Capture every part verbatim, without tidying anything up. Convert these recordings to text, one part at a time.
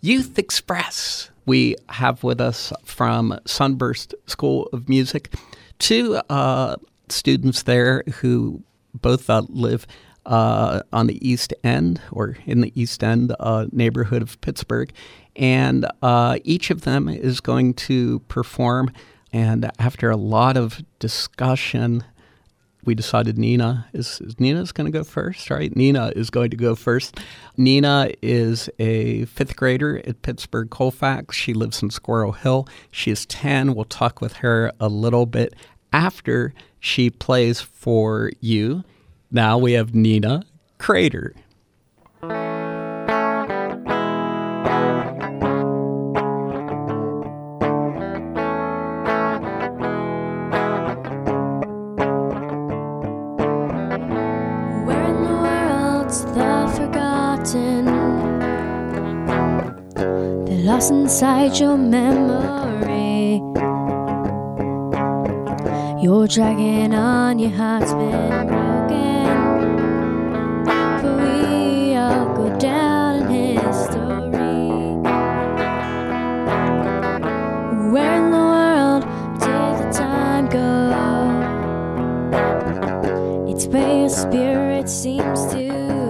Youth Express. We have with us from Sunburst School of Music two uh, students there who both uh, live uh, on the East End or in the East End uh, neighborhood of Pittsburgh. And uh, each of them is going to perform. And after a lot of discussion, we decided Nina is, is Nina's going to go first, right? Nina is going to go first. Nina is a fifth grader at Pittsburgh Colfax. She lives in Squirrel Hill. She is ten. We'll talk with her a little bit after she plays for you. Now we have Nina Crater. Lost inside your memory. You're dragging on, your heart's been broken. But we all go down in history. Where in the world did the time go? It's where your spirit seems to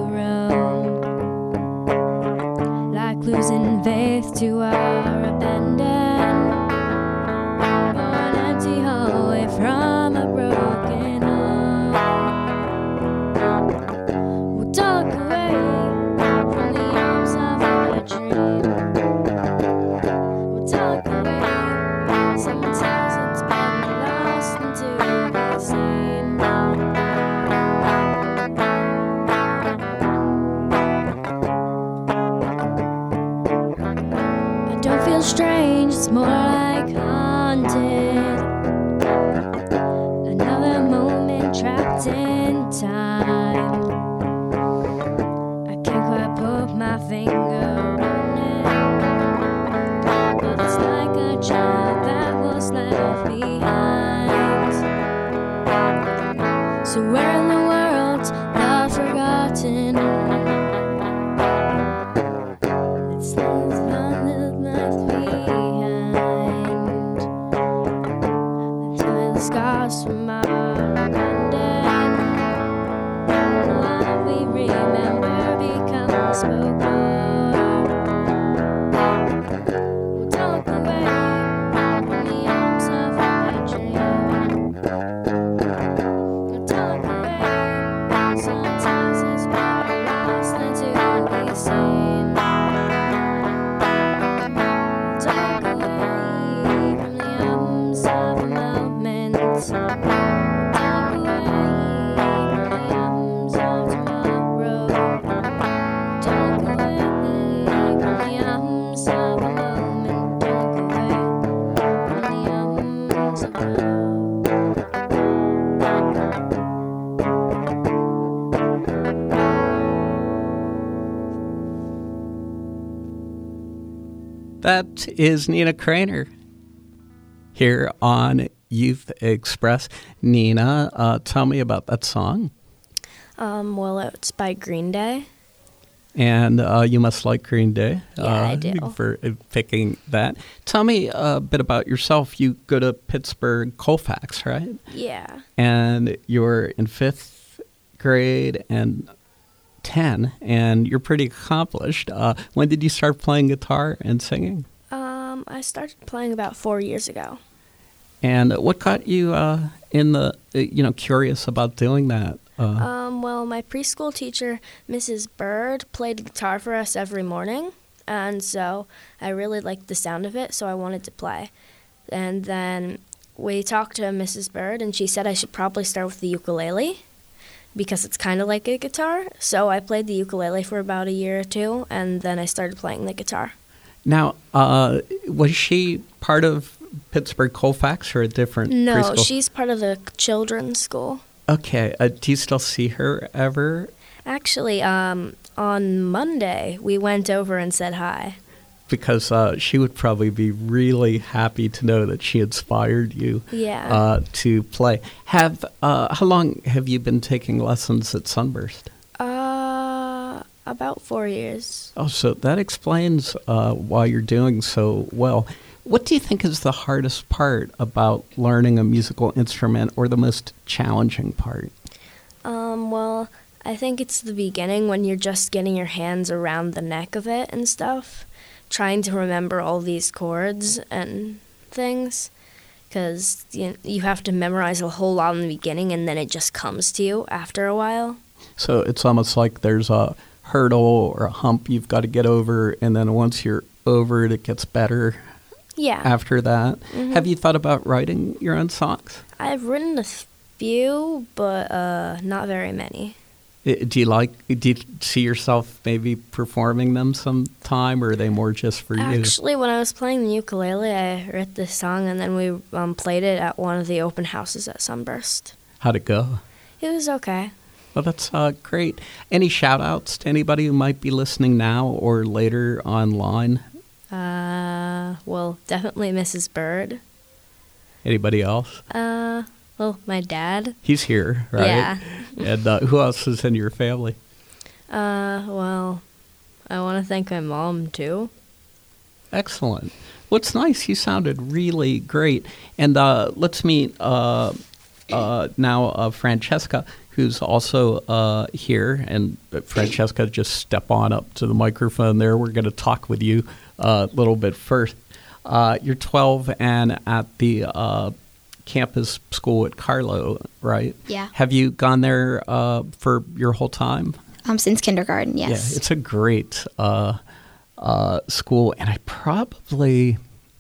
losing faith to our abandon, or an empty hallway from a broken heart. We'll talk away from the arms of our dream. We'll talk away. Someone tells it's been lost into the sea. Strange, it's more like haunted. Another moment trapped in time. I can't quite put my finger on it, but it's like a child that was left behind. So where in the world's love forgotten? It's scars from our abandon. What we remember becomes spoken. We'll talk away from the arms of our dream. We'll talk away. Sometimes it's better lost than to be seen. We'll talk away from the arms of a moment. Talk away from the arms of tomorrow. Talk away from the arms of a moment. Talk away from the arms of love. That is Nina Crater here on Youth Express. Nina, uh, tell me about that song. Um, well, it's by Green Day. And uh, you must like Green Day. Yeah, uh, I do. For picking that. Tell me a bit about yourself. You go to Pittsburgh Colfax, right? Yeah. And you're in fifth grade and ten, and you're pretty accomplished. Uh, when did you start playing guitar and singing? Um, I started playing about four years ago. And what got you uh, in the, you know, curious about doing that? Uh, um, well, my preschool teacher, Missus Bird, played guitar for us every morning, and so I really liked the sound of it, so I wanted to play. And then we talked to Missus Bird, and she said I should probably start with the ukulele because it's kind of like a guitar. So I played the ukulele for about a year or two, and then I started playing the guitar. Now, uh, was she part of Pittsburgh Colfax or a different No, preschool? she's part of the children's school. Okay. Uh, do you still see her ever? Actually, um, on Monday, we went over and said hi. Because uh, she would probably be really happy to know that she inspired you Yeah. uh, to play. Have uh, How long have you been taking lessons at Sunburst? Uh, about four years. Oh, so that explains uh, why you're doing so well. What do you think is the hardest part about learning a musical instrument, or the most challenging part? Um, well, I think it's the beginning when you're just getting your hands around the neck of it and stuff, trying to remember all these chords and things, because you, you have to memorize a whole lot in the beginning, and then it just comes to you after a while. So it's almost like there's a hurdle or a hump you've got to get over, and then once you're over it, it gets better. Yeah. After that. Mm-hmm. Have you thought about writing your own songs? I've written a few, but uh, not very many. Do you like, do you see yourself maybe performing them sometime, or are they more just for you? Actually, when I was playing the ukulele, I wrote this song, and then we um, played it at one of the open houses at Sunburst. How'd it go? It was okay. Well, that's uh, great. Any shout-outs to anybody who might be listening now or later online? Uh, well, definitely Missus Bird. Anybody else? Uh, well, my dad. He's here, right? Yeah. And uh, who else is in your family? Uh, well, I want to thank my mom, too. Excellent. Well, it's nice. You sounded really great. And uh, let's meet uh, uh, now uh, Francesca, who's also uh, here. And uh, Francesca, just step on up to the microphone there. We're going to talk with you a little bit first. Uh, you're twelve and at the uh, campus school at Carlow, right? Yeah. Have you gone there uh, for your whole time? Um, since kindergarten, yes. Yeah, it's a great uh, uh, school, and I probably,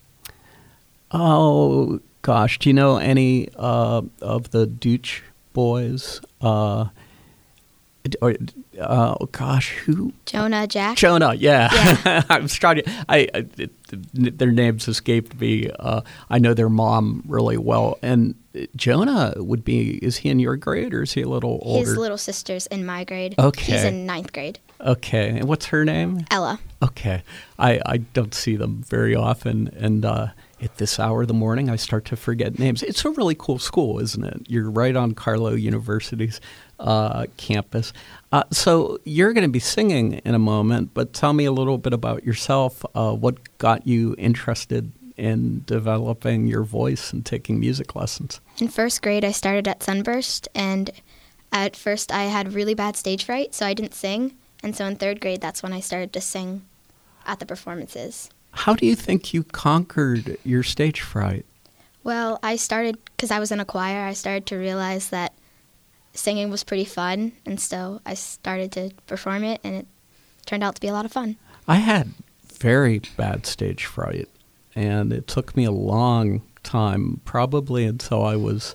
oh gosh, do you know any uh, of the Deutsch boys? Uh, or, uh, oh gosh, who? Jonah, Jack. Jonah, yeah. Yeah. I was trying to. I, I it, their names escaped me. Uh, I know their mom really well, and Jonah would be. Is he in your grade, or is he a little older? His little sister's in my grade. Okay. He's in ninth grade. Okay, and what's her name? Ella. Okay, I, I don't see them very often, and uh, at this hour of the morning, I start to forget names. It's a really cool school, isn't it? You're right on Carlow University's uh, campus. Uh, so you're going to be singing in a moment, but tell me a little bit about yourself. Uh, what got you interested in developing your voice and taking music lessons? In first grade, I started at Sunburst, and at first I had really bad stage fright, so I didn't sing. And so in third grade, that's when I started to sing at the performances. How do you think you conquered your stage fright? Well, I started, because I was in a choir, I started to realize that singing was pretty fun, and so I started to perform it, and it turned out to be a lot of fun. I had very bad stage fright, and it took me a long time, probably until I was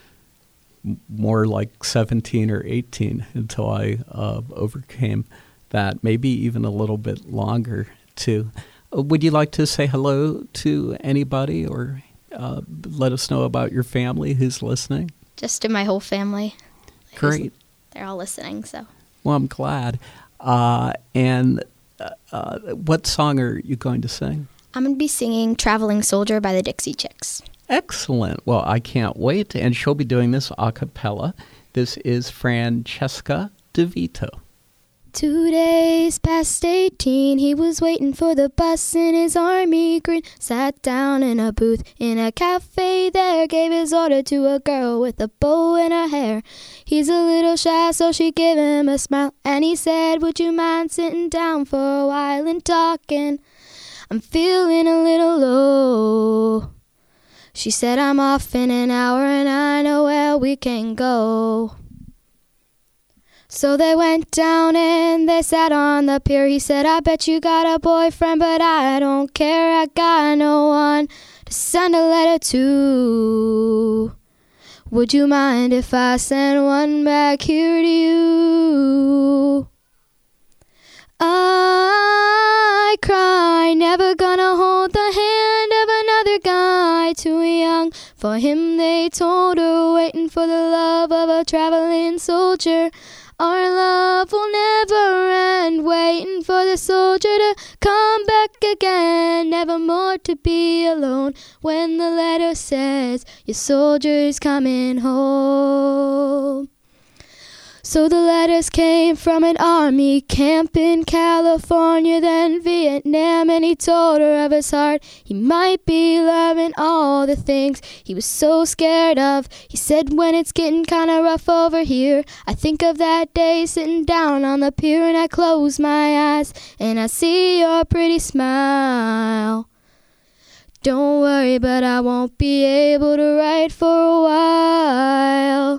more like seventeen or eighteen, until I uh, overcame that, maybe even a little bit longer, too. Uh, would you like to say hello to anybody, or uh, let us know about your family who's listening? Just to my whole family. Great. They're all listening, so. Well, I'm glad. Uh, and uh, uh, what song are you going to sing? I'm going to be singing Traveling Soldier by the Dixie Chicks. Excellent. Well, I can't wait. And she'll be doing this a cappella. This is Francesca DeVito. Two days past eighteen, he was waiting for the bus in his army green. Sat down in a booth in a cafe there, gave his order to a girl with a bow in her hair. He's a little shy, so she gave him a smile, and he said, would you mind sitting down for a while and talking? I'm feeling a little low. She said, I'm off in an hour and I know where we can go. So they went down and they sat on the pier. He said, I bet you got a boyfriend, but I don't care. I got no one to send a letter to. Would you mind if I send one back here to you? I cry, never gonna hold the hand of another guy. Too young for him, they told her, waiting for the love of a traveling soldier. Our love will never end, waiting for the soldier to come back again. Never more to be alone when the letter says your soldier's coming home. So the letters came from an army camp in California, then Vietnam, and he told her of his heart. He might be loving all the things he was so scared of. He said, when it's getting kinda rough over here, I think of that day sitting down on the pier, and I close my eyes and I see your pretty smile. Don't worry, but I won't be able to write for a while.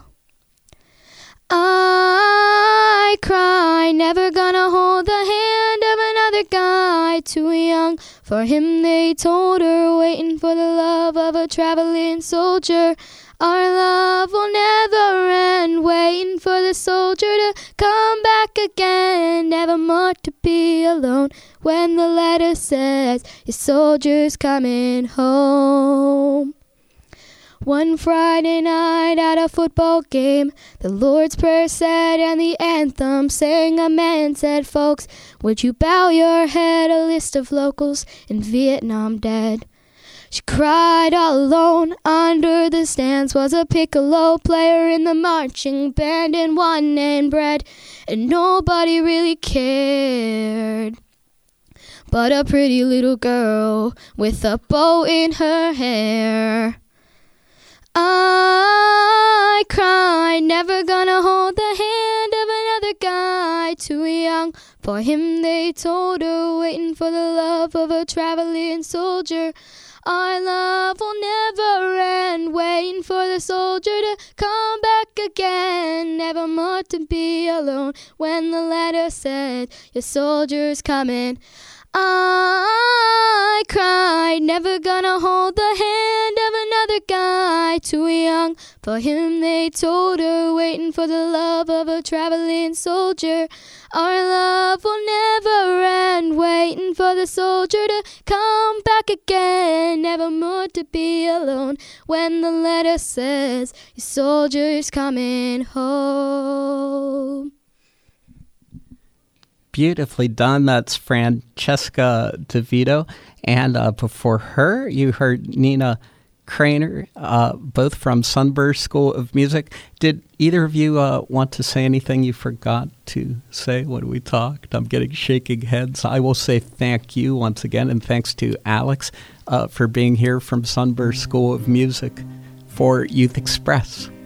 I cry, never gonna hold the hand of another guy. Too young for him, they told her, waiting for the love of a traveling soldier. Our love will never end, waiting for the soldier to come back again. Never more to be alone when the letter says your soldier's coming home. One Friday night at a football game, the Lord's Prayer said and the anthem sang. A man said, folks, would you bow your head? A list of locals in Vietnam dead. She cried all alone under the stands, was a piccolo player in the marching band, and one named Brad, and nobody really cared but a pretty little girl with a bow in her hair. I cried, never gonna hold the hand of another guy. Too young for him, they told her, waiting for the love of a traveling soldier. Our love will never end, waiting for the soldier to come back again. Never more to be alone when the letter said your soldier's coming. I cried, never gonna hold the hand of another guy. Too young for him, they told her, waiting for the love of a traveling soldier. Our love will never end, waiting for the soldier to come back again. Never more to be alone when the letter says your soldier's coming home. Beautifully done. That's Francesca DeVito. And uh, before her, you heard Nina Craner, uh, both from Sunburst School of Music. Did either of you uh, want to say anything you forgot to say when we talked? I'm getting shaking heads. I will say thank you once again, and thanks to Alex uh, for being here from Sunburst School of Music for Youth Express.